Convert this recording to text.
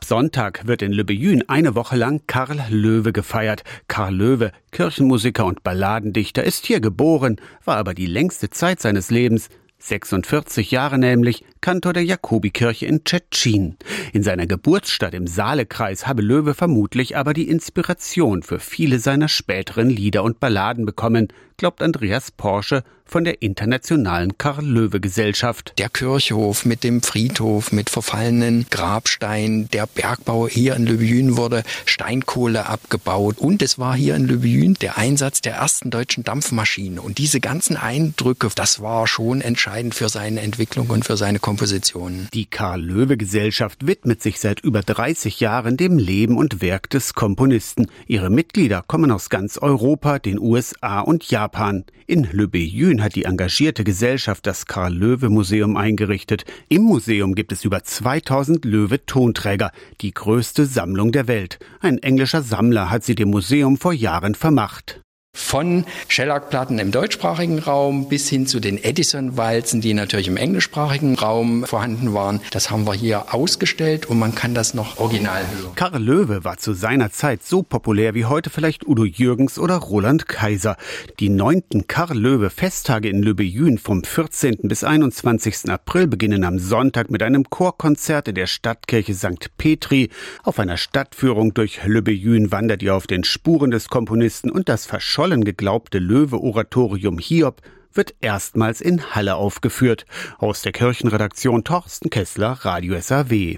Sonntag wird in Löbejün eine Woche lang Karl Löwe gefeiert. Karl Löwe, Kirchenmusiker und Balladendichter, ist hier geboren, war aber die längste Zeit seines Lebens, 46 Jahre nämlich, Kantor der Jakobikirche in Szczecin. In seiner Geburtsstadt im Saalekreis habe Löwe vermutlich aber die Inspiration für viele seiner späteren Lieder und Balladen bekommen, glaubt Andreas Porsche von der Internationalen Karl-Löwe-Gesellschaft. Der Kirchhof mit dem Friedhof, mit verfallenen Grabsteinen, der Bergbau hier in Löbejün wurde Steinkohle abgebaut und es war hier in Löbejün der Einsatz der ersten deutschen Dampfmaschine. Und diese ganzen Eindrücke, das war schon entscheidend für seine Entwicklung und für seine Kompositionen. Die Karl-Löwe-Gesellschaft widmet sich seit über 30 Jahren dem Leben und Werk des Komponisten. Ihre Mitglieder kommen aus ganz Europa, den USA und Japan. In Löbejün hat die engagierte Gesellschaft das Karl-Löwe-Museum eingerichtet. Im Museum gibt es über 2000 Löwe-Tonträger, die größte Sammlung der Welt. Ein englischer Sammler hat sie dem Museum vor Jahren vermacht. Von Schellackplatten im deutschsprachigen Raum bis hin zu den Edison-Walzen, die natürlich im englischsprachigen Raum vorhanden waren. Das haben wir hier ausgestellt und man kann das noch original hören. Karl Löwe war zu seiner Zeit so populär wie heute vielleicht Udo Jürgens oder Roland Kaiser. Die 9. Karl-Löwe-Festtage in Löbejün vom 14. bis 21. April beginnen am Sonntag mit einem Chorkonzert in der Stadtkirche St. Petri. Auf einer Stadtführung durch Löbejün wandert ihr auf den Spuren des Komponisten und das verschollene geglaubte Löwe-Oratorium Hiob wird erstmals in Halle aufgeführt. Aus der Kirchenredaktion Torsten Kessler, Radio SAW.